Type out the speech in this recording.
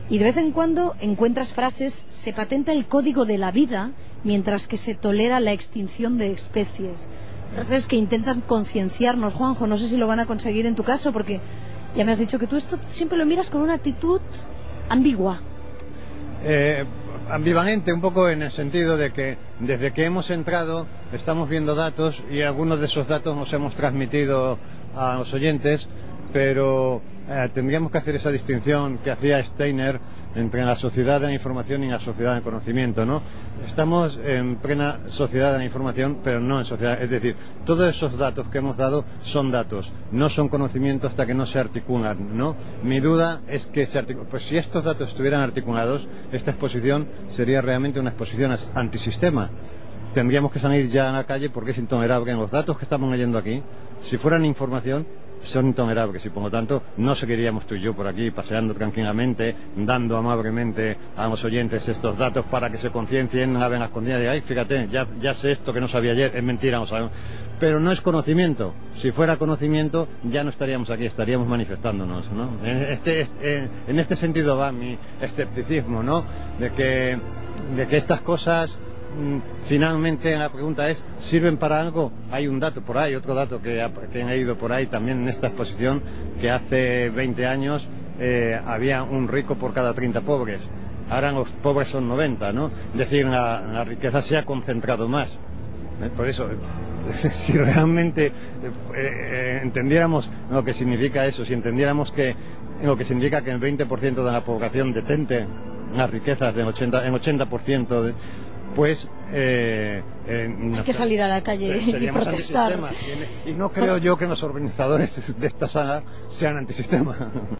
Y de vez en cuando encuentras frases: se patenta el código de la vida mientras que se tolera la extinción de especies. Frases que intentan concienciarnos. Juanjo, no sé si lo van a conseguir en tu caso, porque ya me has dicho que tú esto siempre lo miras con una actitud ambigua. Ambivalente un poco, en el sentido de que desde que hemos entrado estamos viendo datos y algunos de esos datos nos hemos transmitido a los oyentes, pero tendríamos que hacer esa distinción que hacía Steiner entre la sociedad de la información y la sociedad del conocimiento, ¿no? Estamos en plena sociedad de la información, pero no en sociedad, es decir, todos esos datos que hemos dado son datos, no son conocimiento hasta que no se articulan, ¿no? Mi duda es que pues si estos datos estuvieran articulados, esta exposición sería realmente una exposición antisistema. Tendríamos que salir ya a la calle porque es intolerable. Los datos que estamos leyendo aquí, si fueran información, son intolerables, y por lo tanto no seguiríamos tú y yo por aquí paseando tranquilamente, dando amablemente a los oyentes estos datos para que se conciencien, no hagan las escondidas de: ay, fíjate, ya sé esto que no sabía ayer. Es mentira, no sabemos. Pero no es conocimiento. Si fuera conocimiento ya no estaríamos aquí, estaríamos manifestándonos, ¿no? En este sentido va mi escepticismo, ¿no? De que estas cosas, finalmente la pregunta es: ¿sirven para algo? Hay un dato por ahí, otro dato que he leído por ahí también en esta exposición, que hace 20 años había un rico por cada 30 pobres. Ahora los pobres son 90, ¿no? Es decir, la riqueza se ha concentrado más. Por eso, si realmente entendiéramos lo que significa eso, si entendiéramos lo que significa que el 20% de la población detente las riquezas del 80%, pues hay que salir a la calle y protestar. Y no creo yo que los organizadores de esta saga sean antisistema.